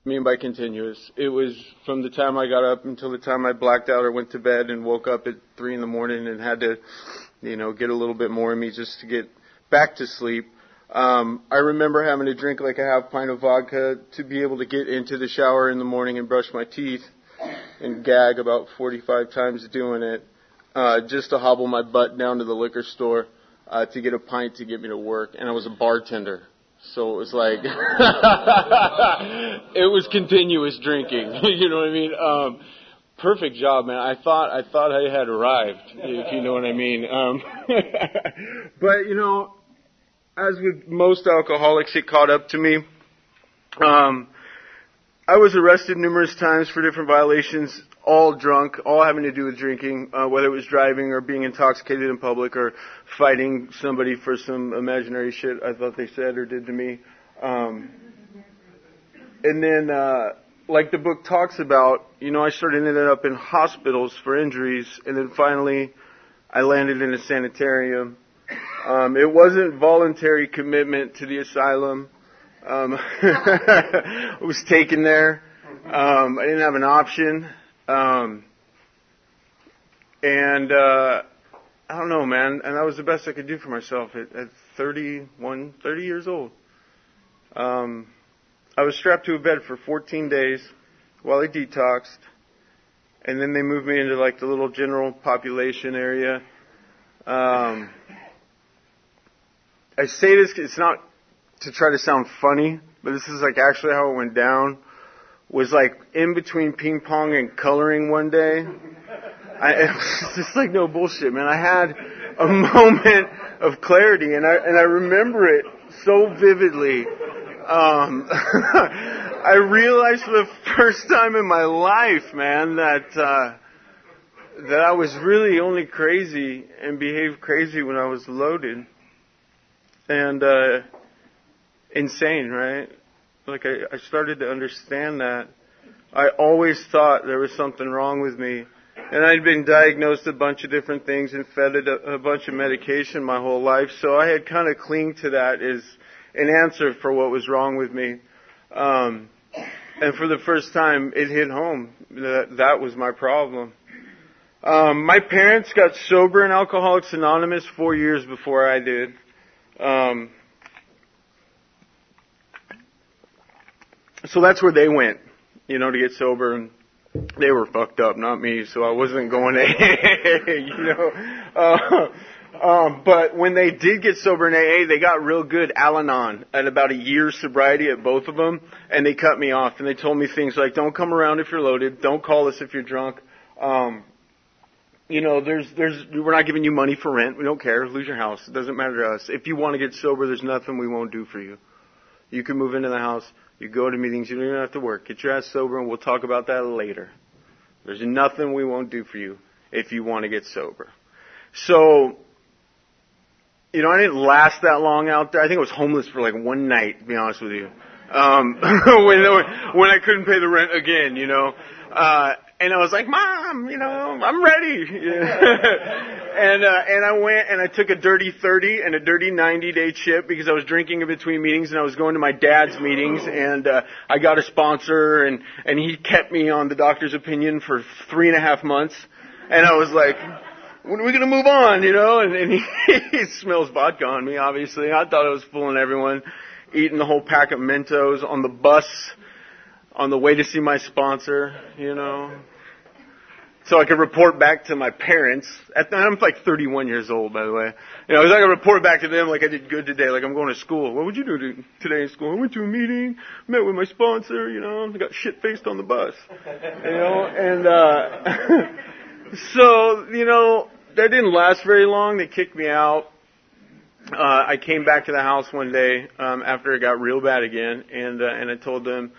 mean by continuous? It was from the time I got up until the time I blacked out or went to bed and woke up at 3 in the morning and had to, get a little bit more in me just to get back to sleep. I remember having to drink like a half pint of vodka to be able to get into the shower in the morning and brush my teeth and gag about 45 times doing it, just to hobble my butt down to the liquor store, to get a pint to get me to work. And I was a bartender. So it was like, it was continuous drinking. You know what I mean? Perfect job, man. I thought I had arrived, if you know what I mean. But, as with most alcoholics, it caught up to me. I was arrested numerous times for different violations, all drunk, all having to do with drinking, whether it was driving or being intoxicated in public or fighting somebody for some imaginary shit I thought they said or did to me. And then, like the book talks about, I ended up in hospitals for injuries, and then finally I landed in a sanitarium. It wasn't voluntary commitment to the asylum. I was taken there. I didn't have an option. And I don't know, man. And that was the best I could do for myself at 30 years old. I was strapped to a bed for 14 days while I detoxed. And then they moved me into like the little general population area. I say this, it's not to try to sound funny, but this is like actually how it went down. Was like in between ping pong and coloring one day. It was just like no bullshit, man. I had a moment of clarity, and I remember it so vividly. I realized for the first time in my life, man, that I was really only crazy and behaved crazy when I was loaded. And insane, right? Like I started to understand that. I always thought there was something wrong with me. And I'd been diagnosed a bunch of different things and fed a bunch of medication my whole life. So I had kind of clinged to that as an answer for what was wrong with me. And for the first time, it hit home. That was my problem. My parents got sober in Alcoholics Anonymous 4 years before I did. So that's where they went, to get sober, and they were fucked up, not me, so I wasn't going to AA, but when they did get sober in AA, they got real good Al-Anon at about a year's sobriety at both of them, and they cut me off, and they told me things like, don't come around if you're loaded, don't call us if you're drunk, we're not giving you money for rent. We don't care. Lose your house. It doesn't matter to us. If you want to get sober, there's nothing we won't do for you. You can move into the house. You go to meetings. You don't even have to work. Get your ass sober, and we'll talk about that later. There's nothing we won't do for you if you want to get sober. So, I didn't last that long out there. I think I was homeless for like one night, to be honest with you. When I couldn't pay the rent again, and I was like, Mom, I'm ready. And I went and I took a dirty 30 and a dirty 90-day chip because I was drinking in between meetings and I was going to my dad's meetings, and I got a sponsor and he kept me on the doctor's opinion for 3.5 months. And I was like, when are we going to move on, And he smells vodka on me, obviously. I thought I was fooling everyone, eating the whole pack of Mentos on the bus on the way to see my sponsor, So I could report back to my parents. I'm like 31 years old, by the way. I could report back to them like I did good today, like I'm going to school. What would you do today in school? I went to a meeting, met with my sponsor, I got shit-faced on the bus. And so, that didn't last very long. They kicked me out. I came back to the house one day after it got real bad again, and I told them,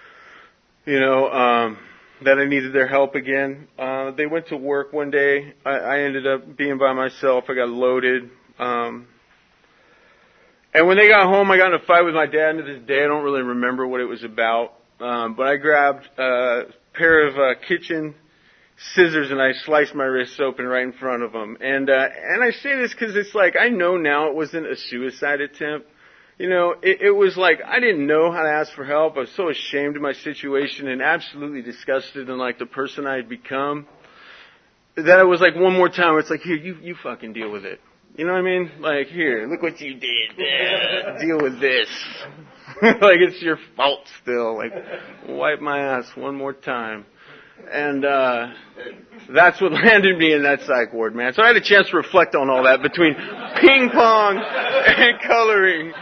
that I needed their help again. They went to work one day. I ended up being by myself. I got loaded. And when they got home, I got in a fight with my dad. And to this day, I don't really remember what it was about. But I grabbed a pair of kitchen scissors and I sliced my wrists open right in front of him. And I say this because it's like, I know now it wasn't a suicide attempt. it was like I didn't know how to ask for help. I was so ashamed of my situation and absolutely disgusted in like the person I had become that it was like one more time. It's like, here, you fucking deal with it. You know what I mean? Like, here, look what you did. Deal with this. Like it's your fault still. Like, wipe my ass one more time. And that's what landed me in that psych ward, man. So I had a chance to reflect on all that between ping pong and coloring.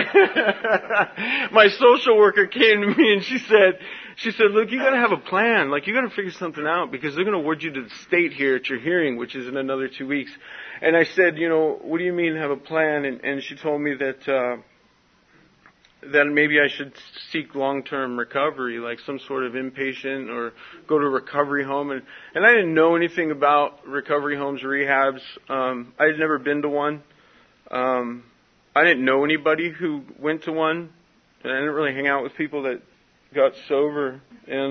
My social worker came to me and she said, look, you gotta have a plan. Like, you gotta figure something out because they're gonna award you to the state here at your hearing, which is in another 2 weeks. And I said, what do you mean have a plan? And she told me that maybe I should seek long-term recovery, like some sort of inpatient or go to a recovery home. And I didn't know anything about recovery homes, rehabs. I had never been to one. I didn't know anybody who went to one. And I didn't really hang out with people that got sober. And,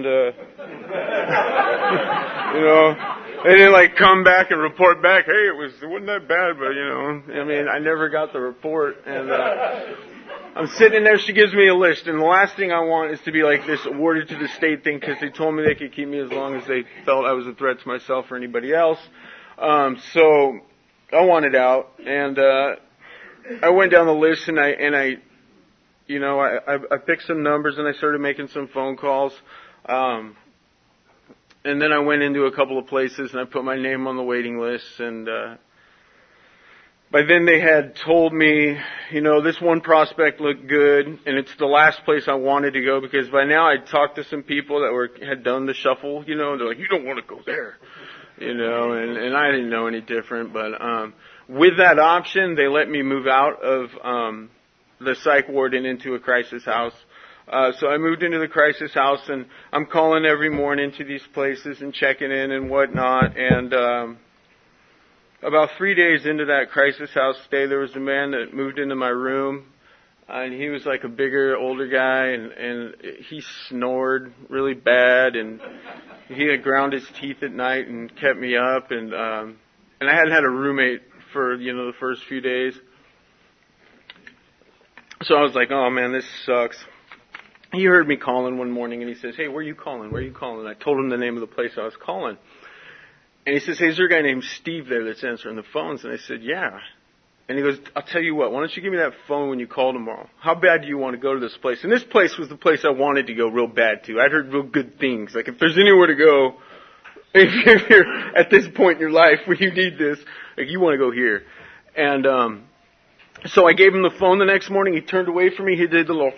they didn't like come back and report back, hey, it wasn't that bad, but I never got the report. And, I'm sitting there, she gives me a list, and the last thing I want is to be like this awarded to the state thing because they told me they could keep me as long as they felt I was a threat to myself or anybody else. So I wanted out, and I went down the list and I picked some numbers and I started making some phone calls. And then I went into a couple of places and I put my name on the waiting list, and by then they had told me, this one prospect looked good, and it's the last place I wanted to go because by now I'd talked to some people that had done the shuffle, they're like, you don't want to go there, and I didn't know any different, but with that option, they let me move out of the psych ward and into a crisis house. So I moved into the crisis house, and I'm calling every morning to these places and checking in and whatnot, and about 3 days into that crisis house stay, there was a man that moved into my room, and he was like a bigger, older guy, and he snored really bad, and he had ground his teeth at night and kept me up, and I hadn't had a roommate for, the first few days. So I was like, oh man, this sucks. He heard me calling one morning, and he says, hey, where are you calling? And I told him the name of the place I was calling. And he says, hey, is there a guy named Steve there that's answering the phones? And I said, yeah. And he goes, I'll tell you what, why don't you give me that phone when you call tomorrow? How bad do you want to go to this place? And this place was the place I wanted to go real bad to. I'd heard real good things. Like, if there's anywhere to go, if you're at this point in your life where you need this, like, you want to go here. And so I gave him the phone the next morning. He turned away from me. He did the little,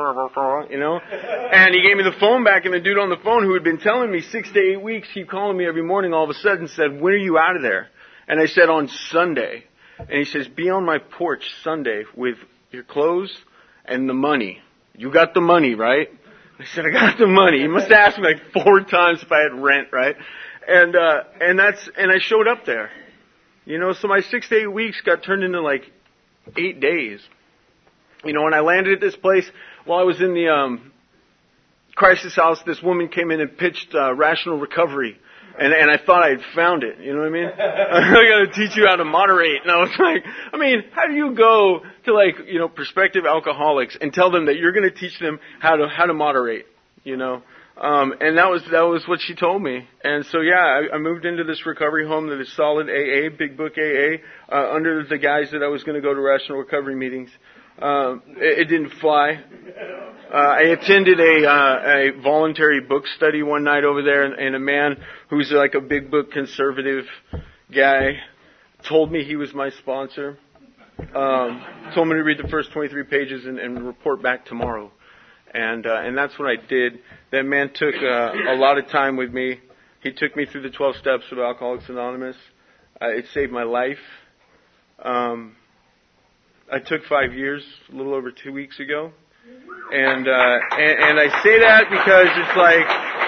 and he gave me the phone back, and the dude on the phone who had been telling me 6 to 8 weeks, keep calling me every morning, all of a sudden said, when are you out of there? And I said, on Sunday. And he says, be on my porch Sunday with your clothes and the money. You got the money, right? I said, I got the money. He must have asked me like 4 times if I had rent, right? And I showed up there. So my 6 to 8 weeks got turned into like 8 days. When I landed at this place, while I was in the crisis house, this woman came in and pitched rational recovery. And I thought I had found it. You know what I mean? I got to teach you how to moderate. And I was like, how do you go to prospective alcoholics and tell them that you're going to teach them how to moderate? And that was what she told me. And so yeah, I moved into this recovery home that is solid AA, Big Book AA, under the guise that I was going to go to rational recovery meetings. It didn't fly. I attended a voluntary book study one night over there, and a man who's like a Big Book conservative guy told me he was my sponsor. Told me to read the first 23 pages and report back tomorrow. And that's what I did. That man took a lot of time with me. He took me through the 12 steps of Alcoholics Anonymous. It saved my life. I took 5 years, a little over 2 weeks ago. And I say that because it's like,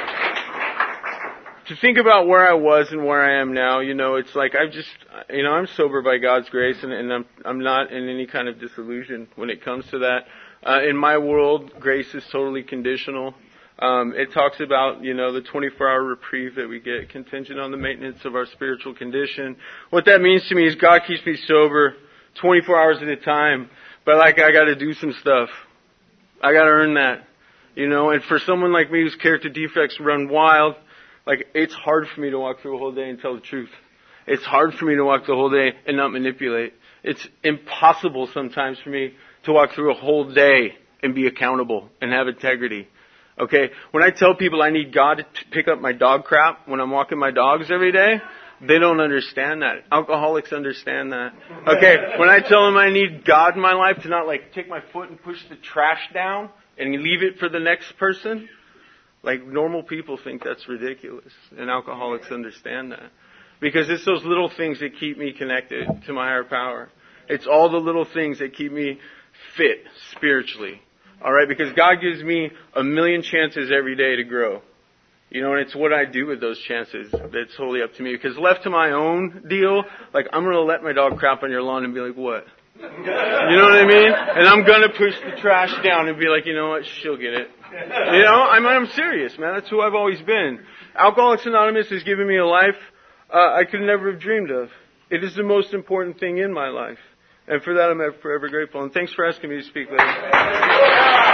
to think about where I was and where I am now, it's like I'm sober by God's grace, and I'm not in any kind of disillusion when it comes to that. In my world, grace is totally conditional. It talks about, the 24-hour reprieve that we get contingent on the maintenance of our spiritual condition. What that means to me is God keeps me sober 24 hours at a time, But like, I gotta do some stuff. I gotta earn that. You know, and for someone like me whose character defects run wild, like, it's hard for me to walk through a whole day and tell the truth. It's hard for me to walk the whole day and not manipulate. It's impossible sometimes for me to walk through a whole day and be accountable and have integrity. Okay? When I tell people I need God to pick up my dog crap when I'm walking my dogs every day, they don't understand that. Alcoholics understand that. Okay? When I tell them I need God in my life to not like take my foot and push the trash down and leave it for the next person, like normal people think that's ridiculous. And alcoholics understand that. Because it's those little things that keep me connected to my higher power. It's all the little things that keep me fit spiritually. Alright? Because God gives me 1,000,000 chances every day to grow. You know, and it's what I do with those chances that's wholly up to me. Because left to my own deal, like, I'm going to let my dog crap on your lawn and be like, what? You know what I mean? And I'm going to push the trash down and be like, you know what, she'll get it. You know, I'm serious, man. That's who I've always been. Alcoholics Anonymous has given me a life I could never have dreamed of. It is the most important thing in my life. And for that, I'm forever grateful. And thanks for asking me to speak later.